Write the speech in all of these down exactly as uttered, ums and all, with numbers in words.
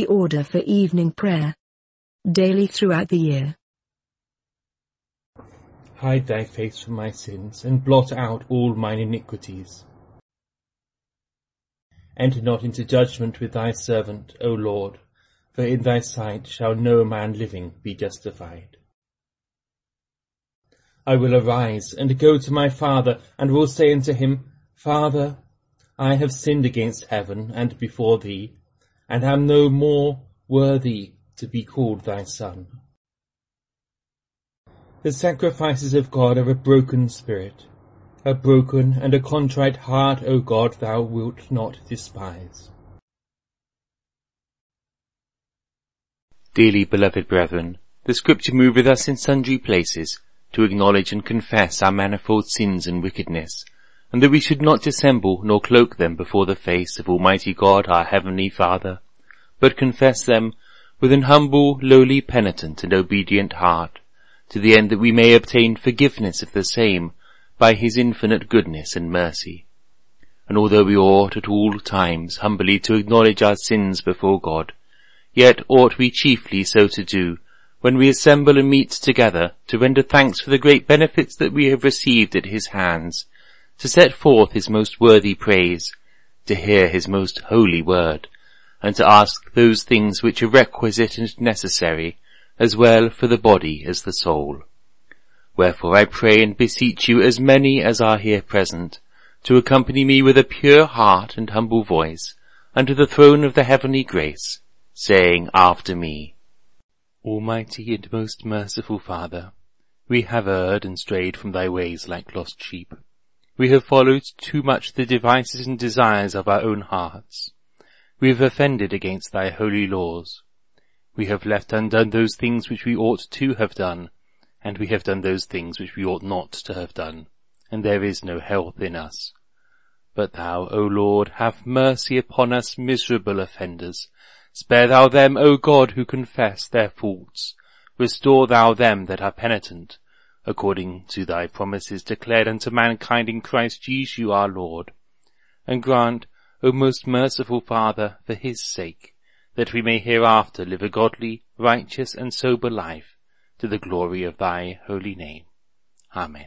order for evening prayer. Daily throughout the year. Hide thy face from my sins, and blot out all mine iniquities. Enter not into judgment with thy servant, O Lord, for in thy sight shall no man living be justified. I will arise and go to my father, and will say unto him, Father, I have sinned against heaven and before thee, and am no more worthy to be called thy son. The sacrifices of God are a broken spirit. A broken and a contrite heart, O God, thou wilt not despise. Dearly beloved brethren, the Scripture moveth us in sundry places to acknowledge and confess our manifold sins and wickedness, and that we should not dissemble nor cloak them before the face of Almighty God our Heavenly Father, but confess them with an humble, lowly, penitent, and obedient heart, to the end that we may obtain forgiveness of the same by his infinite goodness and mercy. And although we ought at all times humbly to acknowledge our sins before God, yet ought we chiefly so to do when we assemble and meet together to render thanks for the great benefits that we have received at his hands, to set forth his most worthy praise, to hear his most holy word, and to ask those things which are requisite and necessary, as well for the body as the soul. Wherefore I pray and beseech you, as many as are here present, to accompany me with a pure heart and humble voice unto the throne of the heavenly grace, saying after me, Almighty and most merciful Father, we have erred and strayed from thy ways like lost sheep. We have followed too much the devices and desires of our own hearts. We have offended against thy holy laws. We have left undone those things which we ought to have done, and we have done those things which we ought not to have done, and there is no health in us. But thou, O Lord, have mercy upon us miserable offenders. Spare thou them, O God, who confess their faults. Restore thou them that are penitent, according to thy promises declared unto mankind in Christ Jesus our Lord. And grant, O most merciful Father, for his sake, that we may hereafter live a godly, righteous, and sober life, to the glory of thy holy name. Amen.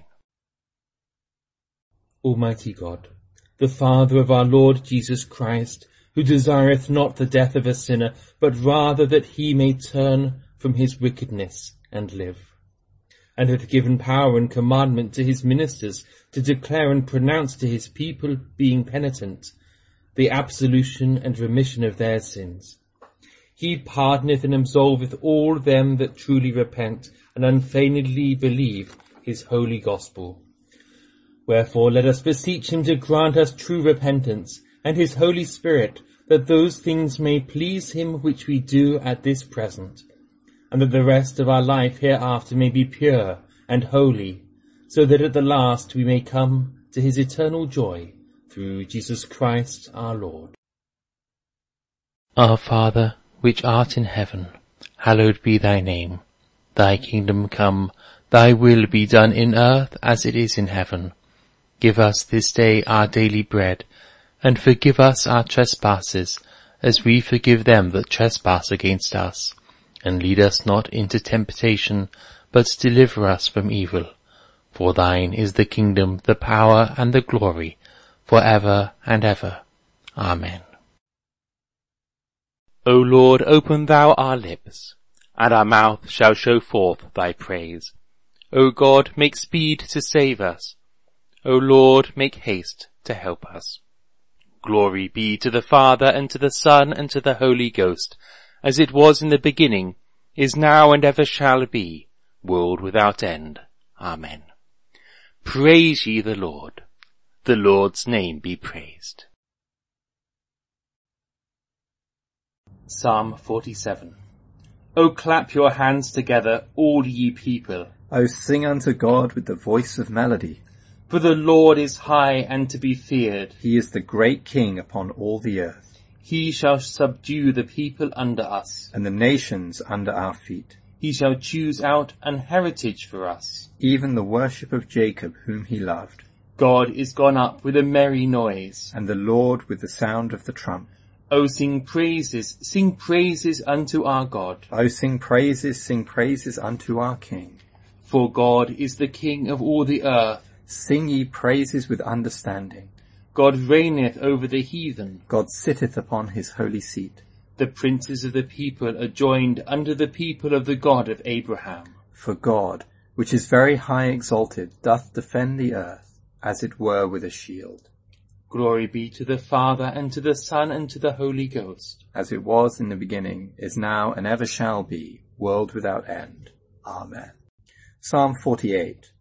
Almighty God, the Father of our Lord Jesus Christ, who desireth not the death of a sinner, but rather that he may turn from his wickedness and live, and hath given power and commandment to his ministers to declare and pronounce to his people, being penitent, the absolution and remission of their sins. He pardoneth and absolveth all them that truly repent and unfeignedly believe his holy gospel. Wherefore let us beseech him to grant us true repentance, and his Holy Spirit, that those things may please him which we do at this present, and that the rest of our life hereafter may be pure and holy, so that at the last we may come to his eternal joy, through Jesus Christ our Lord. Our Father, which art in heaven, hallowed be thy name. Thy kingdom come, thy will be done in earth as it is in heaven. Give us this day our daily bread, and forgive us our trespasses, as we forgive them that trespass against us. And lead us not into temptation, but deliver us from evil. For thine is the kingdom, the power, and the glory, for ever and ever. Amen. O Lord, open thou our lips, and our mouth shall show forth thy praise. O God, make speed to save us. O Lord, make haste to help us. Glory be to the Father, and to the Son, and to the Holy Ghost, as it was in the beginning, is now, and ever shall be, world without end. Amen. Praise ye the Lord. The Lord's name be praised. Psalm forty-seven. O clap your hands together, all ye people. O sing unto God with the voice of melody. For the Lord is high and to be feared. He is the great King upon all the earth. He shall subdue the people under us, and the nations under our feet. He shall choose out an heritage for us, even the worship of Jacob whom he loved. God is gone up with a merry noise, and the Lord with the sound of the trump. O sing praises, sing praises unto our God. O sing praises, sing praises unto our King. For God is the King of all the earth. Sing ye praises with understanding. God reigneth over the heathen. God sitteth upon his holy seat. The princes of the people are joined under the people of the God of Abraham. For God, which is very high exalted, doth defend the earth, as it were with a shield. Glory be to the Father, and to the Son, and to the Holy Ghost. As it was in the beginning, is now, and ever shall be, world without end. Amen. Psalm forty-eight.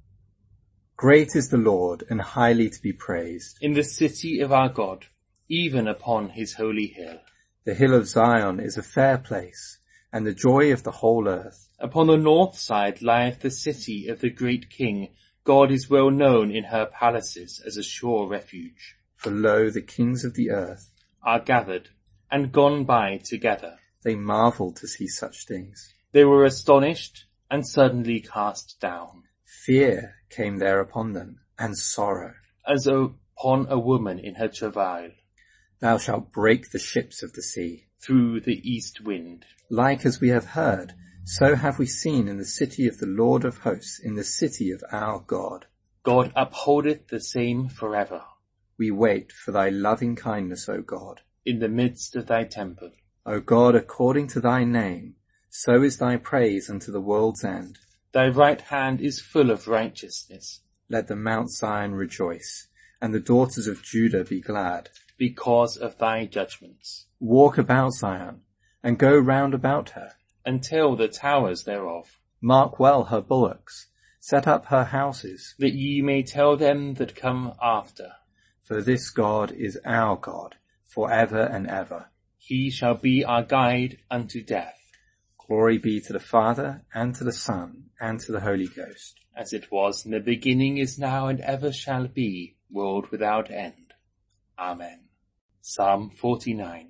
Great is the Lord, and highly to be praised. In the city of our God, even upon his holy hill. The hill of Zion is a fair place, and the joy of the whole earth. Upon the north side lieth the city of the great King. God is well known in her palaces as a sure refuge. For lo, the kings of the earth are gathered, and gone by together. They marveled to see such things. They were astonished, and suddenly cast down. Fear came there upon them, and sorrow. As upon a woman in her travail. Thou shalt break the ships of the sea. Through the east wind. Like as we have heard, so have we seen in the city of the Lord of hosts, in the city of our God. God upholdeth the same forever. We wait for thy loving kindness, O God. In the midst of thy temple. O God, according to thy name, so is thy praise unto the world's end. Thy right hand is full of righteousness. Let the Mount Zion rejoice, and the daughters of Judah be glad. Because of thy judgments. Walk about Zion, and go round about her. Until the towers thereof. Mark well her bullocks, set up her houses. That ye may tell them that come after. For this God is our God, for ever and ever. He shall be our guide unto death. Glory be to the Father, and to the Son, and to the Holy Ghost. As it was in the beginning, is now, and ever shall be, world without end. Amen. Psalm forty-nine.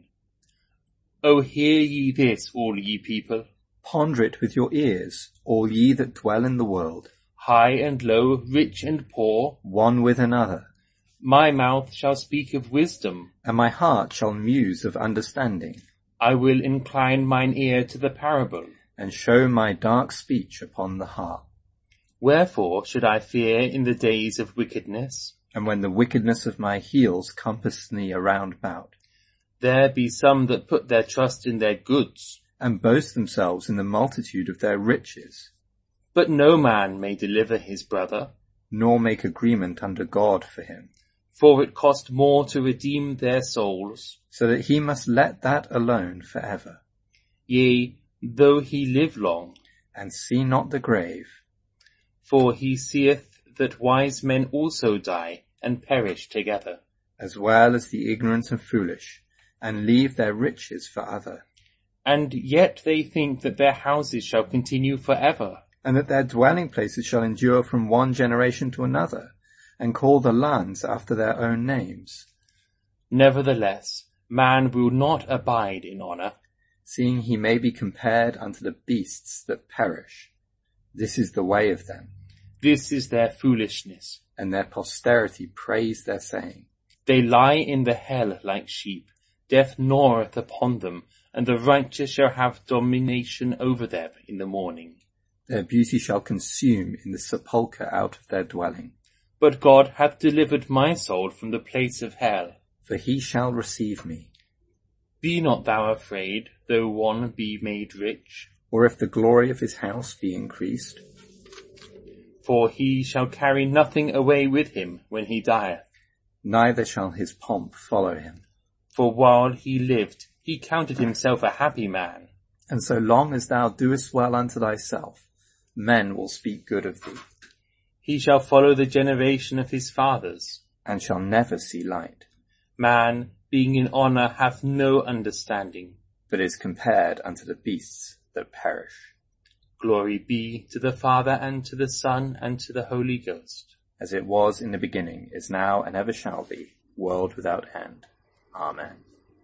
O hear ye this, all ye people. Ponder it with your ears, all ye that dwell in the world. High and low, rich and poor, one with another. My mouth shall speak of wisdom, and my heart shall muse of understanding. I will incline mine ear to the parable, and show my dark speech upon the harp. Wherefore should I fear in the days of wickedness? And when the wickedness of my heels compassed me around about. There be some that put their trust in their goods, and boast themselves in the multitude of their riches. But no man may deliver his brother, nor make agreement under God for him. For it cost more to redeem their souls, so that he must let that alone for ever. Yea, though he live long, and see not the grave. For he seeth that wise men also die, and perish together. As well as the ignorant and foolish, and leave their riches for other. And yet they think that their houses shall continue for ever. And that their dwelling places shall endure from one generation to another, and call the lands after their own names. Nevertheless, man will not abide in honour, seeing he may be compared unto the beasts that perish. This is the way of them. This is their foolishness. And their posterity praise their saying. They lie in the hell like sheep. Death gnaweth upon them, and the righteous shall have domination over them in the morning. Their beauty shall consume in the sepulchre out of their dwelling. But God hath delivered my soul from the place of hell. For he shall receive me. Be not thou afraid, though one be made rich. Or if the glory of his house be increased. For he shall carry nothing away with him when he dieth. Neither shall his pomp follow him. For while he lived, he counted himself a happy man. And so long as thou doest well unto thyself, men will speak good of thee. He shall follow the generation of his fathers, and shall never see light. Man, being in honour, hath no understanding, but is compared unto the beasts that perish. Glory be to the Father, and to the Son, and to the Holy Ghost. As it was in the beginning, is now, and ever shall be, world without end. Amen.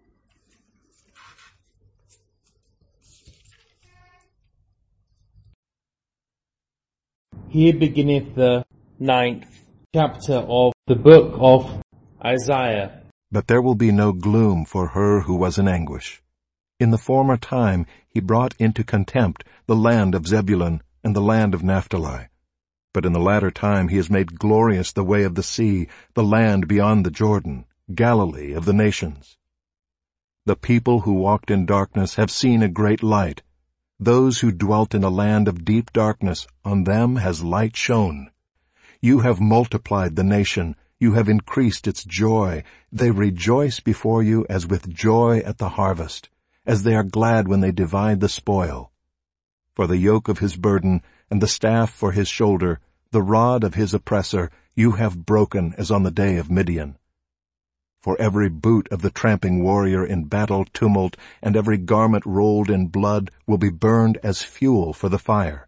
Here beginneth the ninth chapter of the book of Isaiah. but there will be no gloom for her who was in anguish. In the former time he brought into contempt the land of Zebulun and the land of Naphtali. But in the latter time he has made glorious the way of the sea, the land beyond the Jordan, Galilee of the nations. The people who walked in darkness have seen a great light. Those who dwelt in a land of deep darkness, on them has light shone. You have multiplied the nation, you have increased its joy. They rejoice before you as with joy at the harvest, as they are glad when they divide the spoil. For the yoke of his burden, and the staff for his shoulder, the rod of his oppressor, you have broken as on the day of Midian. For every boot of the tramping warrior in battle tumult, and every garment rolled in blood, will be burned as fuel for the fire.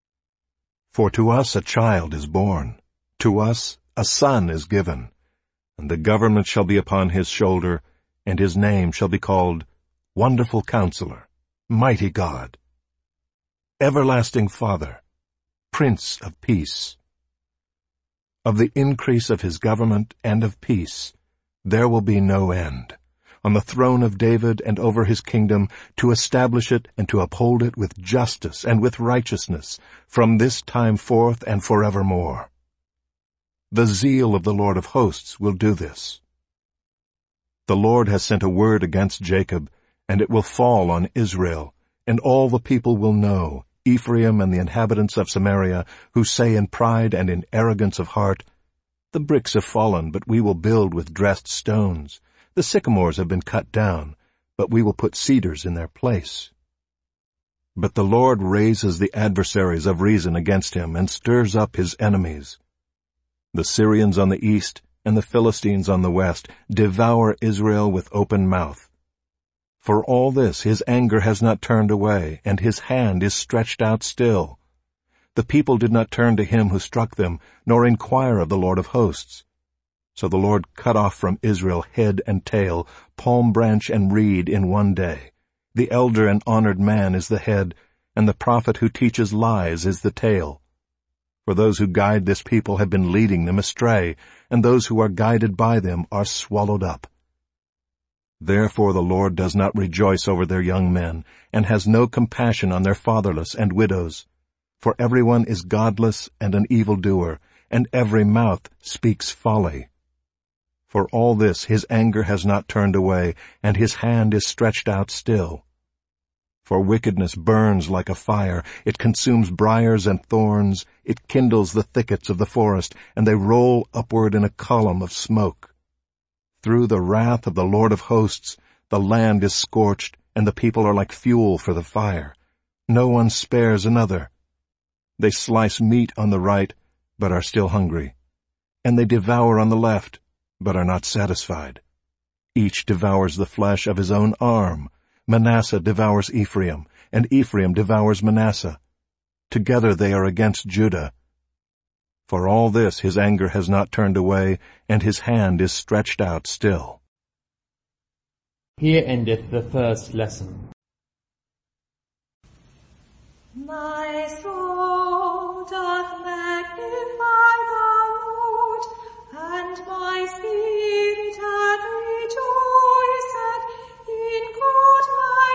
For to us a child is born, to us a son is given, and the government shall be upon his shoulder, and his name shall be called Wonderful Counselor, Mighty God, Everlasting Father, Prince of Peace. Of the increase of his government and of peace there will be no end, on the throne of David and over his kingdom, to establish it and to uphold it with justice and with righteousness, from this time forth and forevermore. The zeal of the Lord of hosts will do this. The Lord has sent a word against Jacob, and it will fall on Israel, and all the people will know, Ephraim and the inhabitants of Samaria, who say in pride and in arrogance of heart, The bricks have fallen, but we will build with dressed stones. The sycamores have been cut down, but we will put cedars in their place. But the Lord raises the adversaries of reason against him, and stirs up his enemies. The Syrians on the east and the Philistines on the west devour Israel with open mouth. For all this his anger has not turned away, and his hand is stretched out still. The people did not turn to him who struck them, nor inquire of the Lord of hosts. So the Lord cut off from Israel head and tail, palm branch and reed in one day. The elder and honored man is the head, and the prophet who teaches lies is the tail. For those who guide this people have been leading them astray, and those who are guided by them are swallowed up. Therefore the Lord does not rejoice over their young men, and has no compassion on their fatherless and widows. For everyone is godless and an evildoer, and every mouth speaks folly. For all this his anger has not turned away, and his hand is stretched out still. For wickedness burns like a fire, it consumes briars and thorns, it kindles the thickets of the forest, and they roll upward in a column of smoke. Through the wrath of the Lord of hosts, the land is scorched, and the people are like fuel for the fire. No one spares another. They slice meat on the right, but are still hungry, and they devour on the left, but are not satisfied. Each devours the flesh of his own arm. Manasseh devours Ephraim, and Ephraim devours Manasseh. Together they are against Judah. For all this his anger has not turned away, and his hand is stretched out still. Here endeth the first lesson. My soul doth magnify the Lord, and my spirit hath rejoiced in God my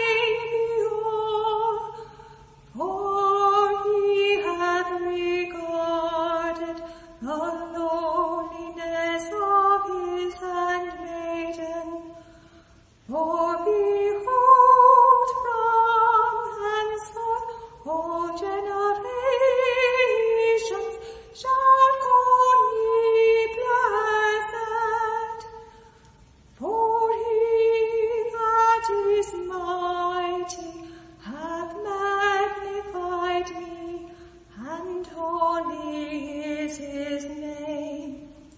Saviour. For he hath regarded the lowliness of his handmaiden. For behold, from henceforth all generations shall call me blessed. For he that is mighty hath magnified me, and holy is his name.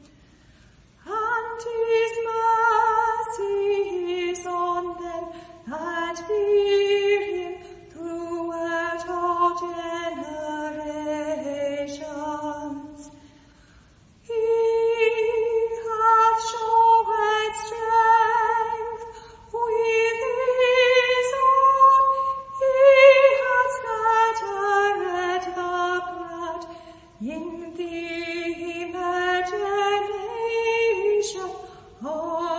And his mercy is on them that fear him throughout all generations. He hath shown strength with his arm, he hath scattered the proud in the imagination of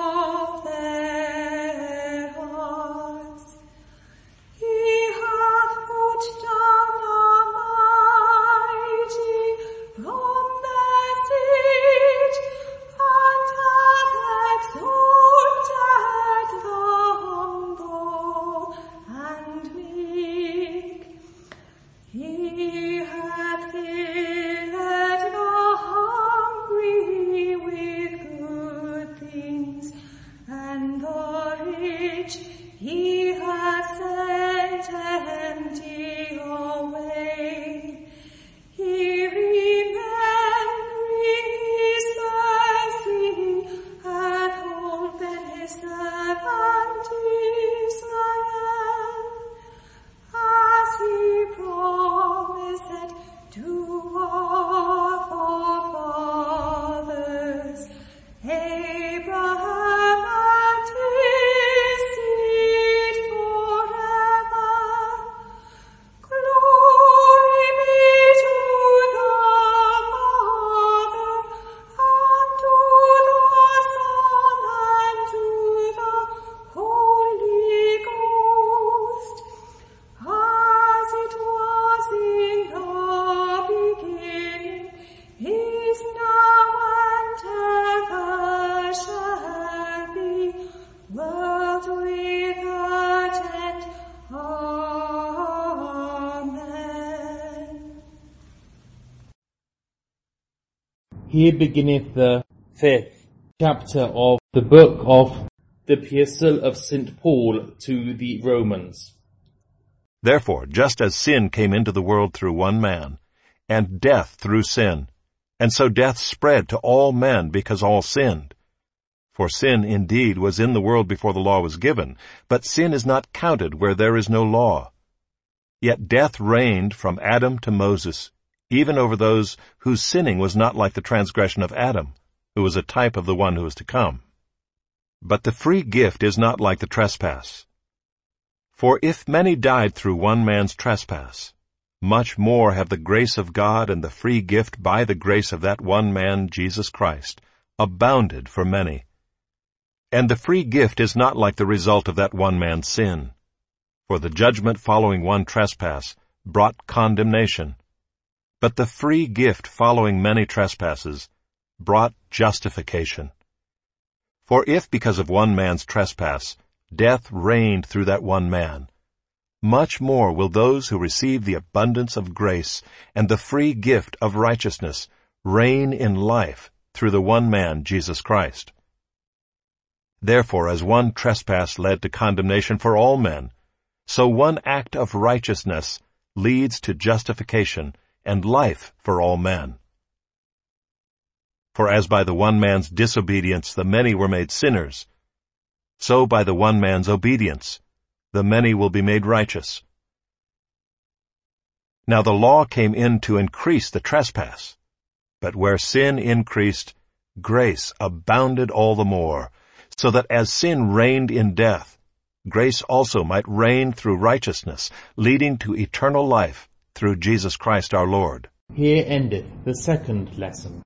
Here beginneth the fifth chapter of the book of the Epistle of Saint Paul to the Romans. Therefore, just as sin came into the world through one man, and death through sin, and so death spread to all men because all sinned. For sin indeed was in the world before the law was given, but sin is not counted where there is no law. Yet death reigned from Adam to Moses, even over those whose sinning was not like the transgression of Adam, who was a type of the one who is to come. But the free gift is not like the trespass. For if many died through one man's trespass, much more have the grace of God and the free gift by the grace of that one man, Jesus Christ, abounded for many. And the free gift is not like the result of that one man's sin. For the judgment following one trespass brought condemnation, but the free gift following many trespasses brought justification. For if because of one man's trespass death reigned through that one man, much more will those who receive the abundance of grace and the free gift of righteousness reign in life through the one man, Jesus Christ. Therefore, as one trespass led to condemnation for all men, so one act of righteousness leads to justification and life for all men. For as by the one man's disobedience the many were made sinners, so by the one man's obedience the many will be made righteous. Now the law came in to increase the trespass, but where sin increased, grace abounded all the more, so that as sin reigned in death, grace also might reign through righteousness, leading to eternal life through Jesus Christ our Lord. Here endeth the second lesson.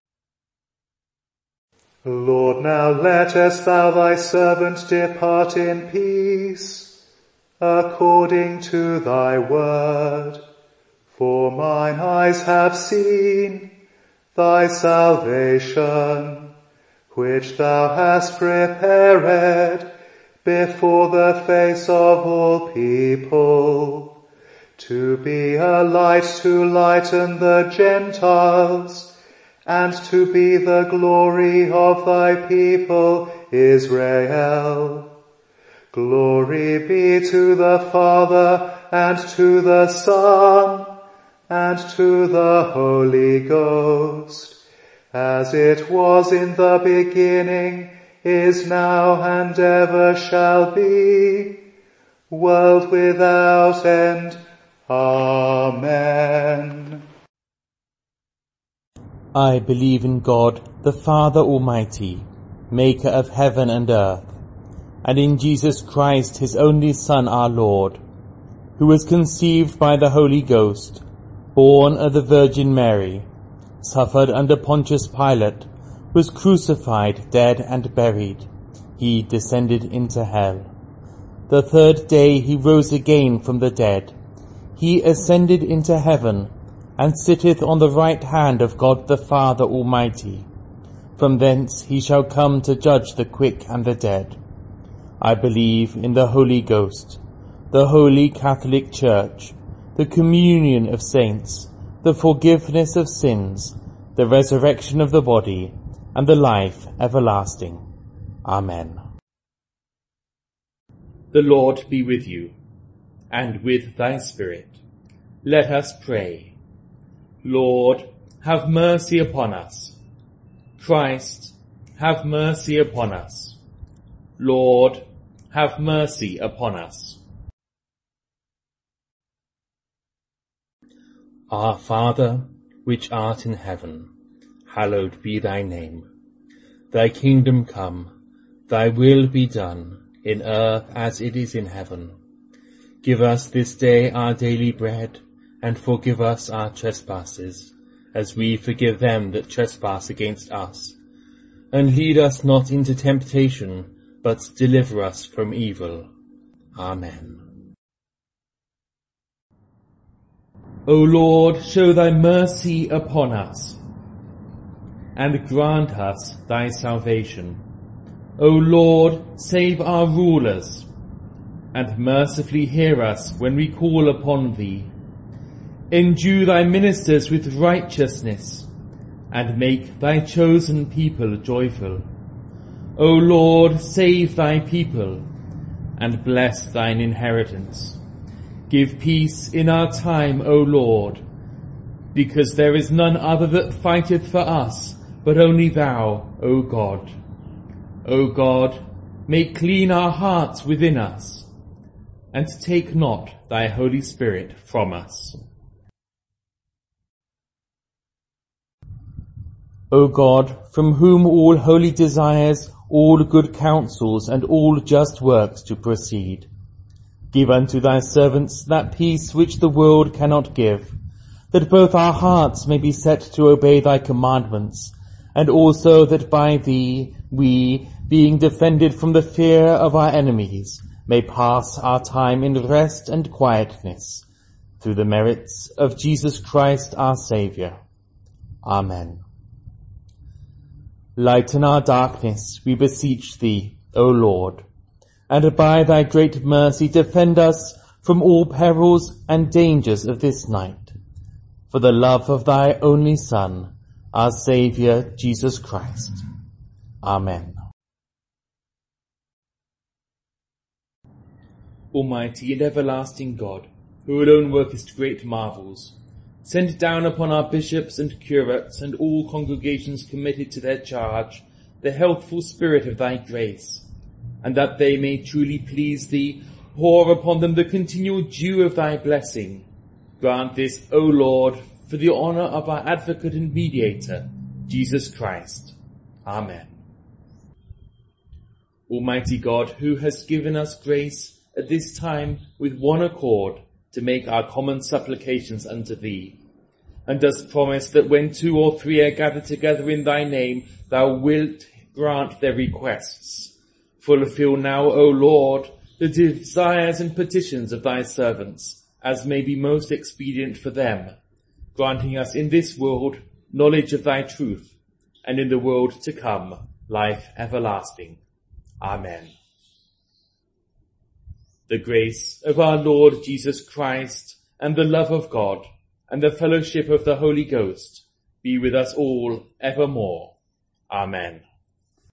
Lord, now lettest thou thy servant depart in peace, according to thy word. For mine eyes have seen thy salvation, which thou hast prepared before the face of all people, to be a light to lighten the Gentiles, and to be the glory of thy people Israel. Glory be to the Father, and to the Son, and to the Holy Ghost, as it was in the beginning, is now, and ever shall be, world without end. Amen. I believe in God, the Father Almighty, maker of heaven and earth, and in Jesus Christ, his only Son, our Lord, who was conceived by the Holy Ghost, born of the Virgin Mary, suffered under Pontius Pilate, was crucified, dead, and buried. He descended into hell. The third day he rose again from the dead. He ascended into heaven, and sitteth on the right hand of God the Father Almighty. From thence he shall come to judge the quick and the dead. I believe in the Holy Ghost, the Holy Catholic Church, the communion of saints, the forgiveness of sins, the resurrection of the body, and the life everlasting. Amen. The Lord be with you, and with thy spirit. Let us pray. Lord, have mercy upon us. Christ, have mercy upon us. Lord, have mercy upon us. Our Father, which art in heaven, hallowed be thy name. Thy kingdom come, thy will be done, in earth as it is in heaven. Give us this day our daily bread, and forgive us our trespasses, as we forgive them that trespass against us. And lead us not into temptation, but deliver us from evil. Amen. O Lord, show thy mercy upon us, and grant us thy salvation. O Lord, save our rulers, and mercifully hear us when we call upon thee. Endue thy ministers with righteousness, and make thy chosen people joyful. O Lord, save thy people, and bless thine inheritance. Give peace in our time, O Lord, because there is none other that fighteth for us, but only thou, O God. O God, make clean our hearts within us, and take not thy Holy Spirit from us. O God, from whom all holy desires, all good counsels, and all just works to proceed, give unto thy servants that peace which the world cannot give, that both our hearts may be set to obey thy commandments, and also that by thee we, being defended from the fear of our enemies, may pass our time in rest and quietness, through the merits of Jesus Christ our Saviour. Amen. Lighten our darkness, we beseech thee, O Lord, and by thy great mercy defend us from all perils and dangers of this night, for the love of thy only Son, our Saviour, Jesus Christ. Amen. Almighty and everlasting God, who alone workest great marvels, send down upon our bishops and curates and all congregations committed to their charge the healthful spirit of thy grace, and that they may truly please thee, pour upon them the continual dew of thy blessing. Grant this, O Lord, for the honour of our advocate and mediator, Jesus Christ. Amen. Almighty God, who hast given us grace at this time with one accord to make our common supplications unto thee, and dost promise that when two or three are gathered together in thy name, thou wilt grant their requests. Fulfill now, O Lord, the desires and petitions of thy servants, as may be most expedient for them, granting us in this world knowledge of thy truth, and in the world to come life everlasting. Amen. The grace of our Lord Jesus Christ, and the love of God, and the fellowship of the Holy Ghost be with us all evermore. Amen.